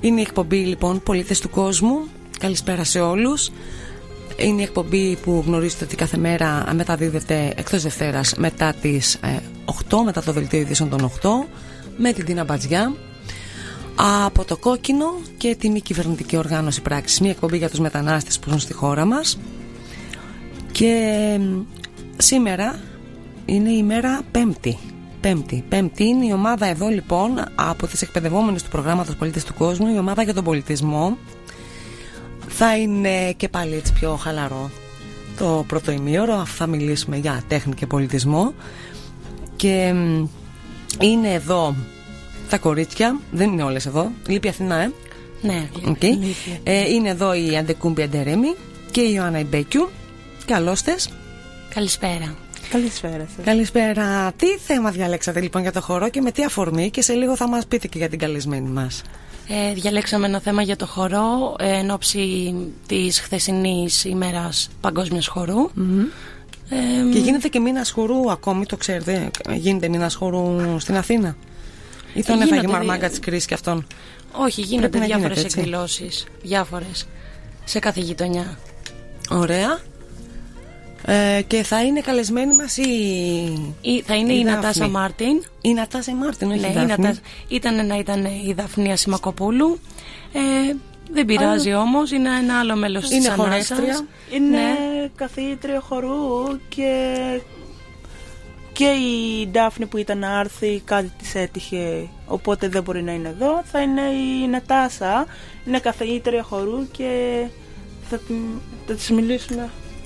Είναι η εκπομπή λοιπόν Πολίτες του Κόσμου. Καλησπέρα σε όλους. Είναι η εκπομπή που γνωρίζετε ότι κάθε μέρα μεταδίδεται εκτός Δευτέρας μετά τις 8, μετά το δελτίο ειδήσεων των 8, με την Τίνα Μπατζιά, από το Κόκκινο και τη μη κυβερνητική οργάνωση Πράξης. Μια εκπομπή για τους μετανάστες που ζουν στη χώρα μας. Και σήμερα είναι η ημέρα Πέμπτη είναι η ομάδα εδώ λοιπόν από τις εκπαιδευόμενες του προγράμματος Πολίτες του Κόσμου, η ομάδα για τον πολιτισμό. Θα είναι και πάλι έτσι πιο χαλαρό το πρώτο ημίωρο. Θα μιλήσουμε για τέχνη και πολιτισμό. Και είναι εδώ τα κορίτσια. Δεν είναι όλες εδώ. Λείπει η Αθηνά, Ναι, okay. Είναι εδώ η Αντεκούμπη Αντερέμι και η Ιωάννα Ιμπέκιου. Καλώς τες. Καλησπέρα. Καλησπέρα σας. Καλησπέρα. Τι θέμα διαλέξατε λοιπόν για το χορό και με τι αφορμή, και σε λίγο θα μας πείτε και για την καλεσμένη μας. Διαλέξαμε ένα θέμα για το χορό εν ώψη της χθεσινής ημέρας παγκόσμιας χορού. Και γίνεται και μήνας χορού ακόμη, το ξέρετε? Γίνεται μήνας χορού στην Αθήνα? Ή τον έφαγε μαρμάγκα της κρίσης και αυτόν? Όχι, γίνονται διάφορες εκδηλώσεις. Διάφορες σε κάθε γειτονιά. Ωραία. Και θα είναι καλεσμένη μας θα είναι η Νατάσα Μάρτιν. Η Νατάσα Μάρτιν, όχι, ναι, η Δάφνη. Ήταν να ήταν η Δαφνία Σιμακοπούλου. Δεν πειράζει όμως, είναι ένα άλλο μέλος της Ανάσας. Είναι χορεύτρια. Είναι καθηγήτρια χορού και η Ντάφνη που ήταν να έρθει, κάτι της έτυχε, οπότε δεν μπορεί να είναι εδώ. Θα είναι η Νατάσα, είναι καθηγήτρια χορού και θα της μιλήσουμε.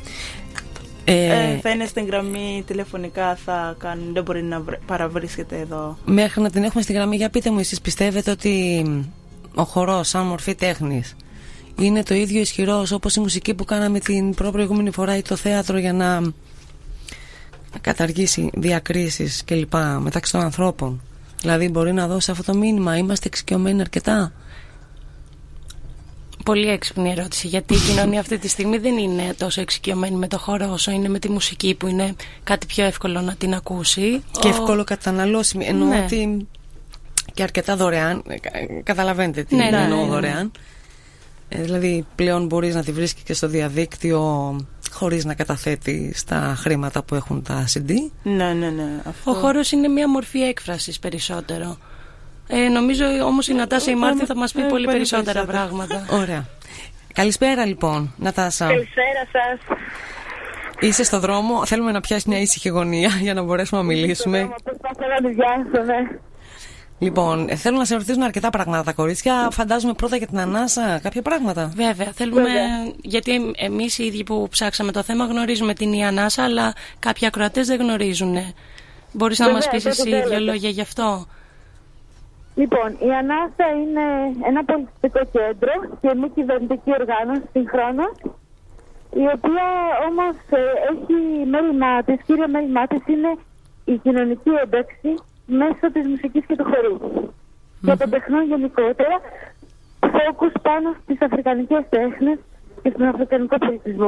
Θα είναι στην γραμμή τηλεφωνικά, δεν μπορεί να παραβρίσκεται εδώ. Μέχρι να την έχουμε στη γραμμή, για πείτε μου, εσείς πιστεύετε ότι ο χορός σαν μορφή τέχνης είναι το ίδιο ισχυρός όπως η μουσική που κάναμε την προηγούμενη φορά ή το θέατρο, για να καταργήσει διακρίσεις κλπ. Μεταξύ των ανθρώπων? Δηλαδή μπορεί να δώσει αυτό το μήνυμα? Είμαστε εξοικειωμένοι αρκετά? Πολύ έξυπνη ερώτηση, γιατί η κοινωνία αυτή τη στιγμή δεν είναι τόσο εξοικειωμένη με το χώρο όσο είναι με τη μουσική, που είναι κάτι πιο εύκολο να την ακούσει και εύκολο καταναλώσιμη. Εννοώ ότι και αρκετά δωρεάν. Καταλαβαίνετε τι εννοώ δωρεάν. Δηλαδή πλέον μπορείς να τη βρίσκεις και στο διαδίκτυο χωρίς να καταθέτεις τα χρήματα που έχουν τα CD. Ναι. Αυτό. Ο χώρος είναι μια μορφή έκφρασης περισσότερο. Νομίζω όμως η Νατάσα η Μάρτιν θα μας πει πολύ περισσότερα πράγματα. Ωραία. Καλησπέρα λοιπόν, Νατάσα. Καλησπέρα σας. Είσαι στο δρόμο, θέλουμε να πιάσει μια ήσυχη γωνία για να μπορέσουμε να μιλήσουμε. Προσπαθώ να διάσω, Λοιπόν, θέλω να σε ρωτήσουν αρκετά πράγματα τα κορίτσια. Φαντάζομαι πρώτα για την Ανάσα κάποια πράγματα. Βέβαια, θέλουμε, γιατί εμείς οι ίδιοι που ψάξαμε το θέμα γνωρίζουμε την Ανάσα, αλλά κάποιοι ακροατές δεν γνωρίζουν. Μπορείς να μας πεις εσύ δύο λόγια γι' αυτό? Λοιπόν, η Ανάσα είναι ένα πολιτιστικό κέντρο και μη κυβερνητική οργάνωση συγχρόνως, η οποία όμως έχει μέλημά της, κύριο μέλημά της είναι η κοινωνική ένταξη μέσω της μουσικής και του χορού και των τεχνών γενικότερα, φόκους πάνω στις αφρικανικές τέχνες και στον αφρικανικό πολιτισμό.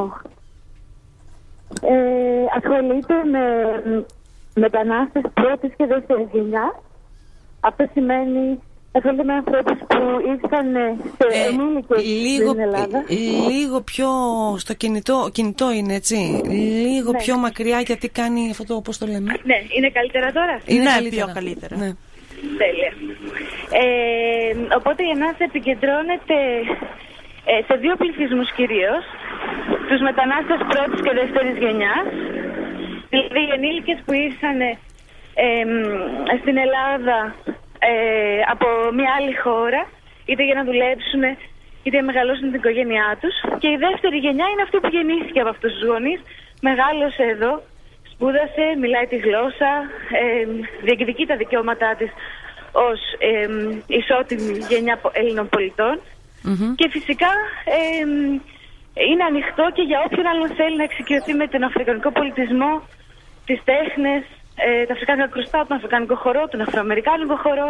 Ασχολείται με μετανάστες πρώτης και δεύτερης γενιάς. Αυτό σημαίνει ασχολείται με ανθρώπους που ήρθαν σε ενήλικες στην Ελλάδα. Λίγο πιο στο κινητό είναι, έτσι. Λίγο πιο μακριά, γιατί κάνει αυτό το, πώς το λέμε. Ναι, είναι καλύτερα τώρα. Είναι πιο καλύτερα. Ναι. Τέλεια. Οπότε η Ανάσα επικεντρώνεται σε δύο πληθυσμούς κυρίως. Τους μετανάστες πρώτης και δεύτερης γενιάς. Δηλαδή οι ενήλικες που ήρθαν στην Ελλάδα από μια άλλη χώρα, είτε για να δουλέψουν είτε για να μεγαλώσουν την οικογένειά τους. Και η δεύτερη γενιά είναι αυτή που γεννήθηκε από αυτούς τους γονείς, μεγάλωσε εδώ, σπούδασε, μιλάει τη γλώσσα, διεκδικεί τα δικαιώματά της ως ισότιμη γενιά Έλληνων πολιτών. Και φυσικά είναι ανοιχτό και για όποιον άλλον θέλει να εξοικειωθεί με τον αφρικανικό πολιτισμό, τις τέχνες, τα αφρικάνικα κρουστά, τον αφρικανικό χορό, τον αφροαμερικάνικο χορό.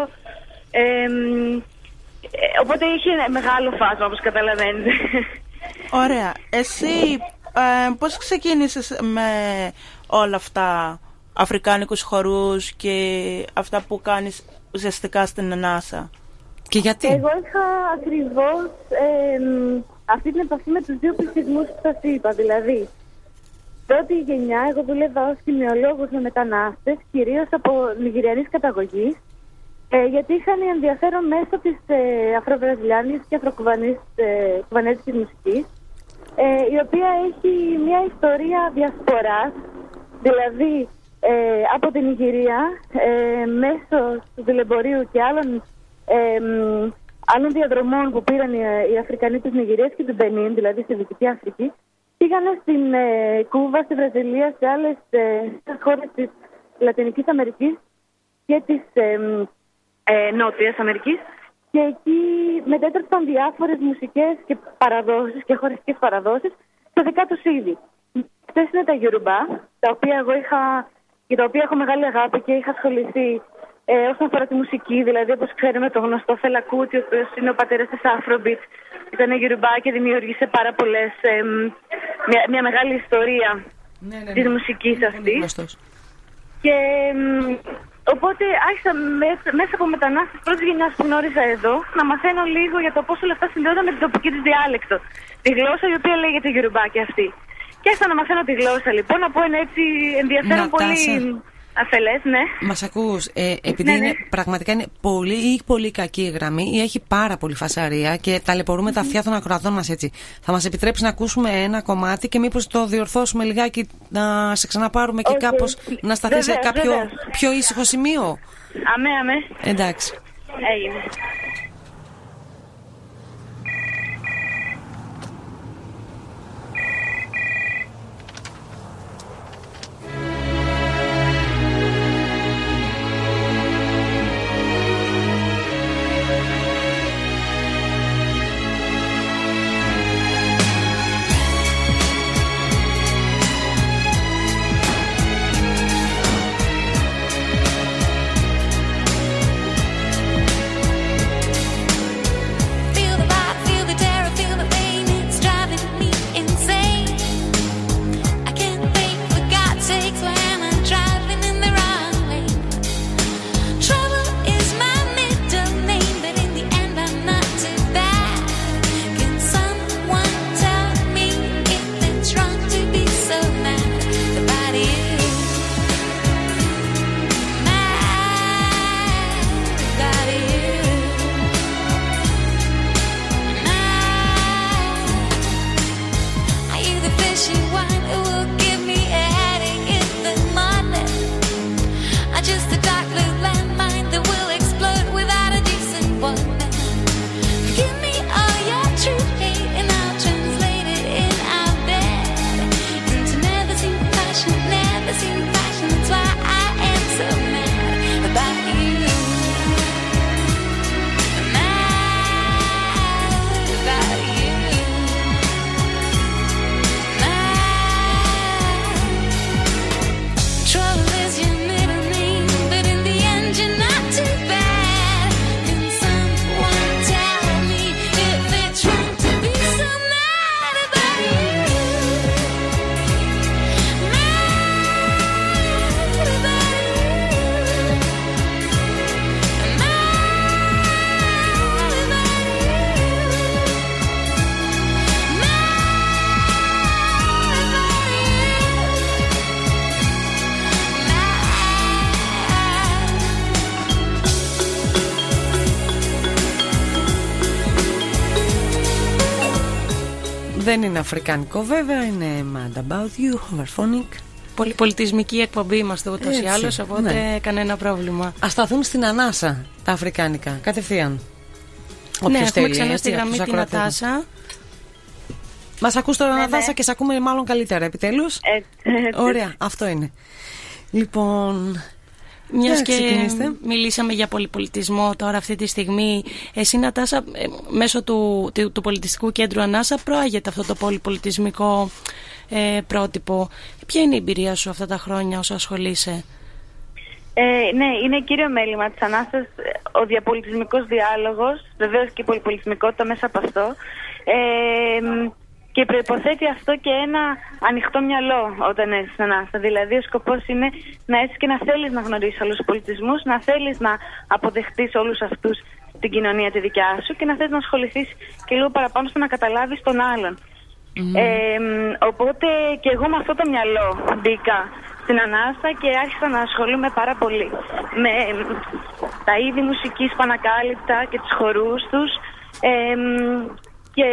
Οπότε έχει ένα μεγάλο φάσμα, όπως καταλαβαίνετε. Ωραία. Εσύ πώς ξεκίνησες με όλα αυτά, αφρικάνικους χορούς και αυτά που κάνεις ουσιαστικά στην Ανάσα? Και γιατί? Εγώ είχα ακριβώς αυτή την επαφή με τους δύο πληθυσμούς που σας είπα. Δηλαδή, πρώτη γενιά, εγώ δούλευα ως κοινωνιολόγος με μετανάστες, κυρίως από νιγηριανής καταγωγής, γιατί είχαν ενδιαφέρον μέσω της αφροβραζιλιάνης και αφροκουβανέζικης μουσικής, η οποία έχει μια ιστορία διασποράς, δηλαδή από την Νιγηρία, μέσω του δουλεμπορίου και άλλων διαδρομών που πήραν οι Αφρικανοί της Νιγηρίας και του Μπενίν, δηλαδή στη Δυτική Αφρική, πήγανε στην Κούβα, στη Βραζιλία, σε άλλες χώρες της Λατινικής Αμερικής και της Νότιας Αμερικής, και εκεί μετέτρεψαν διάφορες μουσικές και παραδόσεις και χωριστικές παραδόσεις στο δικά τους είδη. Αυτές είναι τα Γιουρουμπά, τα οποία εγώ για τα οποία έχω μεγάλη αγάπη και είχα ασχοληθεί όσον αφορά τη μουσική, δηλαδή όπως ξέρουμε το γνωστό Φέλα Κούτι, ο οποίος είναι ο πατέρας της Afrobeat, ήταν Γιουρουμπά και δημιούργησε πάρα πολλές, μια μεγάλη ιστορία της μουσικής αυτής. Και οπότε άρχισα μέσα από μετανάστες πρώτης γενιάς που γνώριζα εδώ να μαθαίνω λίγο για το πόσο όλα αυτά συνδέονταν με την τοπική της διάλεκτο. Τη γλώσσα η οποία λέγεται Γιουρουμπά και αυτή. Και άρχισα να μαθαίνω τη γλώσσα λοιπόν, από ένα έτσι ενδιαφέρον πολύ αφελές, ναι. Μας ακούς, επειδή πραγματικά είναι πολύ κακή η γραμμή ή έχει πάρα πολύ φασαρία και ταλαιπωρούμε τα αυτιά των ακροατών μας έτσι. Θα μας επιτρέψει να ακούσουμε ένα κομμάτι και μήπως το διορθώσουμε λιγάκι, να σε ξαναπάρουμε και κάπως να σταθεί σε κάποιο πιο ήσυχο σημείο. Αμέ. Εντάξει. Έγινε. Δεν είναι αφρικανικό βέβαια, είναι Mad About You, Overphonic. Πολυπολιτισμική εκπομπή είμαστε ούτως ή άλλως, οπότε κανένα πρόβλημα. Ας σταθούν στην ανάσα τα αφρικάνικα, κατευθείαν. Ναι, έχουμε ξανά στη γραμμή την Νατάσα. Μας ακούς τώρα, Νατάσα, και σε ακούμε μάλλον καλύτερα, επιτέλους. Ωραία, αυτό είναι. Λοιπόν... Μιας και μιλήσαμε για πολυπολιτισμό τώρα αυτή τη στιγμή, εσύ Νατάσα μέσω του Πολιτιστικού Κέντρου Ανάσα προάγεται αυτό το πολυπολιτισμικό πρότυπο. Ποια είναι η εμπειρία σου αυτά τα χρόνια όσο ασχολείσαι? Ναι, είναι κύριο μέλημα της Ανάσας ο διαπολιτισμικός διάλογος, βεβαίως και η πολυπολιτισμικότητα μέσα από αυτό. και προϋποθέτει αυτό και ένα ανοιχτό μυαλό όταν έρθεις στην ανάσα. Δηλαδή ο σκοπός είναι να έρθεις και να θέλεις να γνωρίσεις όλους τους πολιτισμούς, να θέλεις να αποδεχτείς όλους αυτούς την κοινωνία τη δικιά σου και να θες να ασχοληθείς και λίγο παραπάνω στο να καταλάβεις τον άλλον. Οπότε και εγώ με αυτό το μυαλό μπήκα στην ανάσα και άρχισα να ασχολούμαι πάρα πολύ με τα είδη μουσικής που ανακάλυπτα και τους χορούς τους, και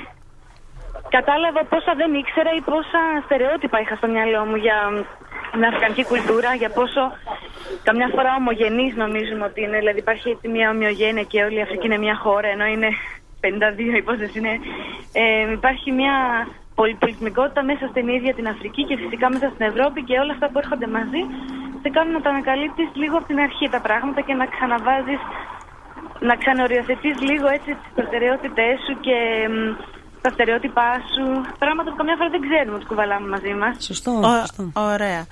κατάλαβα πόσα δεν ήξερα ή πόσα στερεότυπα είχα στο μυαλό μου για την αφρικανική κουλτούρα, για πόσο καμιά φορά ομογενής νομίζουμε ότι είναι. Δηλαδή υπάρχει έτσι μια ομοιογένεια και όλη η Αφρική είναι μια χώρα, ενώ είναι 52 υπόθεση είναι. Υπάρχει μια πολυπολιτισμικότητα μέσα στην ίδια την Αφρική και φυσικά μέσα στην Ευρώπη, και όλα αυτά που έρχονται μαζί σε κάνουν να τα ανακαλύπτεις λίγο από την αρχή τα πράγματα και να ξαναβάζεις, να ξαναοριοθετείς λίγο έτσι τις προτεραιότητές σου και τα στερεότυπά σου, πράγματα που καμιά φορά δεν ξέρουμε ότι κουβαλάμε μαζί μας. Σωστό. Ωραία.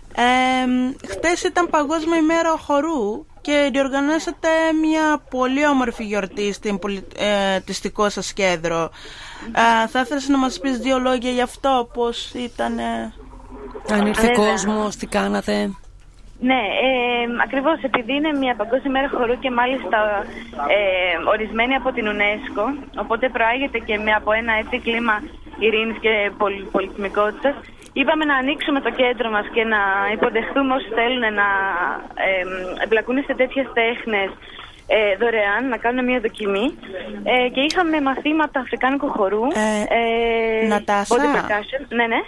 Χτες ήταν Παγκόσμια ημέρα χορού και διοργανώσατε μια πολύ όμορφη γιορτή στην πολιτιστικό σας κέντρο. Θα ήθελες να μας πεις δύο λόγια γι' αυτό, πώς ήταν? Αν ήρθε κόσμος, τι κάνατε? Ναι, ακριβώς, επειδή είναι μια Παγκόσμια ημέρα χορού και μάλιστα ορισμένη από την UNESCO, οπότε προάγεται και από ένα έτσι κλίμα ειρήνης και πολυπολιτισμικότητας, είπαμε να ανοίξουμε το κέντρο μας και να υποδεχθούμε όσοι θέλουν να εμπλακούν σε τέτοιες τέχνες δωρεάν, να κάνουν μια δοκιμή, και είχαμε μαθήματα αφρικάνικου χορού, Νατάσα, body percussion, ναι.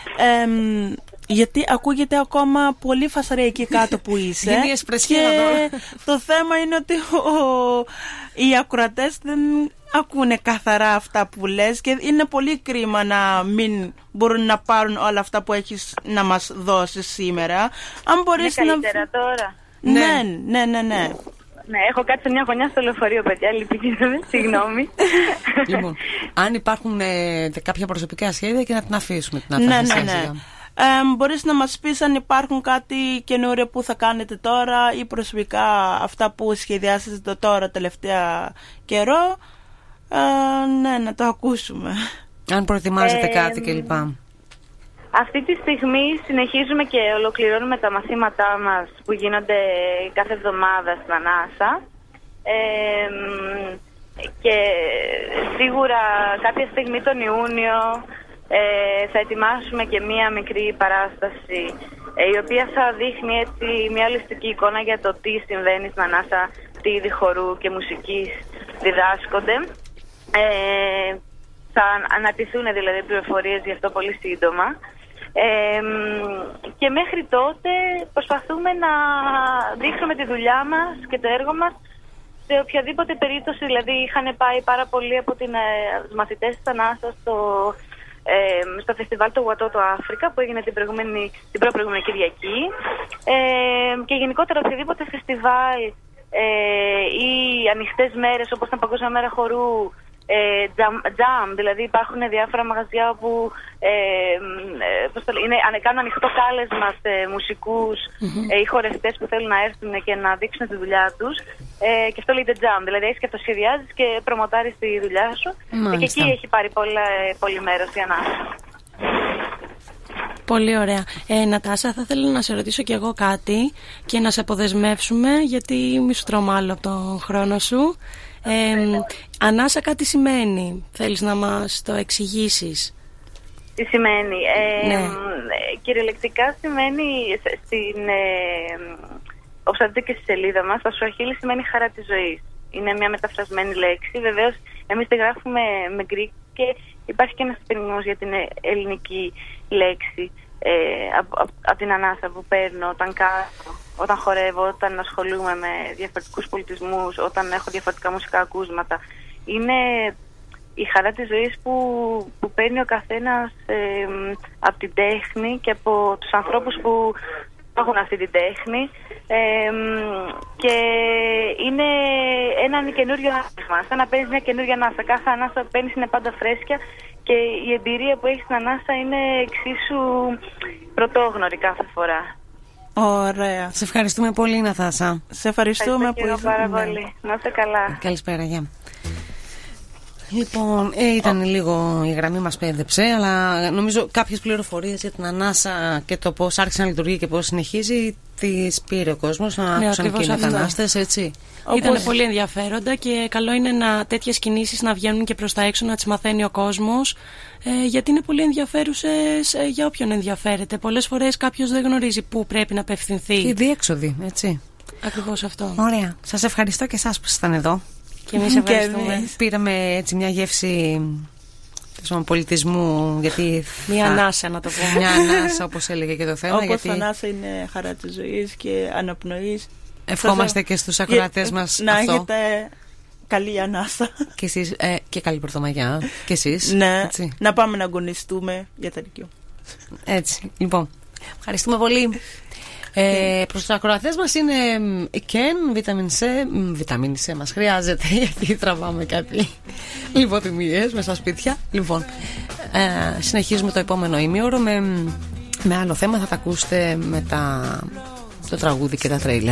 Γιατί ακούγεται ακόμα πολύ φασαρία εκεί κάτω που είσαι. Και το θέμα είναι ότι οι ακροατές δεν ακούνε καθαρά αυτά που λες και είναι πολύ κρίμα να μην μπορούν να πάρουν όλα αυτά που έχεις να μας δώσεις σήμερα. Αν μπορείς είναι καλύτερα τώρα. Ναι. Ναι, έχω κάτσει σε μια γωνιά στο λεωφορείο, παιδιά, λυπηθείτε, συγγνώμη. Λοιπόν, αν υπάρχουν κάποια προσωπικά σχέδια και να την αφήσουμε την αφήνιση. Ναι. Μπορείς να μας πεις αν υπάρχουν κάτι καινούριο που θα κάνετε τώρα ή προσωπικά αυτά που σχεδιάσετε τώρα τελευταία καιρό, ναι, να το ακούσουμε. Αν προετοιμάζετε κάτι κλπ. Αυτή τη στιγμή συνεχίζουμε και ολοκληρώνουμε τα μαθήματά μας που γίνονται κάθε εβδομάδα στην ανάσα, και σίγουρα κάποια στιγμή τον Ιούνιο θα ετοιμάσουμε και μία μικρή παράσταση η οποία θα δείχνει έτσι μια ολιστική εικόνα για το τι συμβαίνει στην ανάσα, τι είδη χορού και μουσικής διδάσκονται. Θα αναρτηθούν δηλαδή πληροφορίες γι' αυτό πολύ σύντομα. Και μέχρι τότε προσπαθούμε να δείχνουμε τη δουλειά μας και το έργο μας σε οποιαδήποτε περίπτωση. Δηλαδή είχαν πάει πάρα πολλοί από τους μαθητές της ανάσας στο φεστιβάλ του Watoto Africa που έγινε την προηγούμενη Κυριακή, και γενικότερα οποιαδήποτε φεστιβάλ ή ανοιχτές μέρες όπως ήταν Παγκόσμια μέρα χορού, jam, δηλαδή υπάρχουν διάφορα μαγαζιά όπου κάνουν ανοιχτό κάλεσμα σε μουσικούς ή χορευτές που θέλουν να έρθουν και να δείξουν τη δουλειά τους, και αυτό λέγεται jam, δηλαδή έχεις και αυτοσχεδιάζεις και προμοτάρεις τη δουλειά σου. Και εκεί έχει πάρει πολύ μέρος η ανάσα. Πολύ ωραία. Νατάσα, θα ήθελα να σε ρωτήσω κι εγώ κάτι και να σε αποδεσμεύσουμε, γιατί μη σου τρώμε άλλο από τον χρόνο σου. Ανάσα κάτι σημαίνει. Θέλεις να μας το εξηγήσεις? Τι σημαίνει? Κυριολεκτικά σημαίνει όπως θα δείτε και στη σελίδα μας, το Σουαχίλι σημαίνει χαρά της ζωής. Είναι μια μεταφρασμένη λέξη. Βεβαίως εμείς τη γράφουμε με γκρικ και υπάρχει και ένας περιμός για την ελληνική λέξη από την ανάσα που παίρνω όταν χορεύω, όταν ασχολούμαι με διαφορετικούς πολιτισμούς, όταν έχω διαφορετικά μουσικά ακούσματα. Είναι η χαρά της ζωής που παίρνει ο καθένας από την τέχνη και από τους ανθρώπους που έχουν αυτή την τέχνη, και είναι ένα καινούριο άσμα. Σαν να παίρνεις μια καινούργια ανάσα. Κάθε ανάσα που παίρνεις είναι πάντα φρέσκια και η εμπειρία που έχεις στην ανάσα είναι εξίσου πρωτόγνωρη κάθε φορά. Ωραία. Σε ευχαριστούμε πολύ, Νατάσα. Σε ευχαριστούμε που ήσασταν πάρα πολύ. Να είστε καλά. Καλησπέρα, γεια. Λοιπόν, ήταν λίγο η γραμμή μας πέδεψε, αλλά νομίζω κάποιες πληροφορίες για την ανάσα και το πώς άρχισε να λειτουργεί και πώς συνεχίζει τις πήρε ο κόσμος, να άκουσαν και οι μετανάστες, έτσι. Ήταν πολύ ενδιαφέροντα και καλό είναι τέτοιες κινήσεις να βγαίνουν και προς τα έξω, να τις μαθαίνει ο κόσμος, γιατί είναι πολύ ενδιαφέρουσες για όποιον ενδιαφέρεται. Πολλές φορές κάποιος δεν γνωρίζει πού πρέπει να απευθυνθεί. Και οι διέξοδοι, έτσι. Ακριβώς αυτό. Ωραία. Σας ευχαριστώ και εσάς που ήσασταν εδώ. Και εμείς ευχαριστούμε. Πήραμε έτσι μια γεύση πολιτισμού, γιατί μια ανάσα, να το πω. Μια ανάσα, όπως έλεγε και το θέμα. Όπως γιατί ανάσα είναι χαρά της ζωής και αναπνοής. Ευχόμαστε και στους ακροατές μας να αυτό. έχετε καλή ανάσα. Και εσείς, και καλή Πρωτομαγιά. Και εσείς. Ναι, έτσι. να πάμε να αγωνιστούμε για τα Λυκείου. Έτσι, λοιπόν. Ευχαριστούμε πολύ. Προς τους ακροατές μας είναι η Ken, βιταμίνη C μας χρειάζεται, γιατί τραβάμε κάτι λιποθυμίες μέσα στα σπίτια. Λοιπόν, συνεχίζουμε το επόμενο ημίωρο με άλλο θέμα. Θα τα ακούσετε με το τραγούδι και τα τρέιλερ.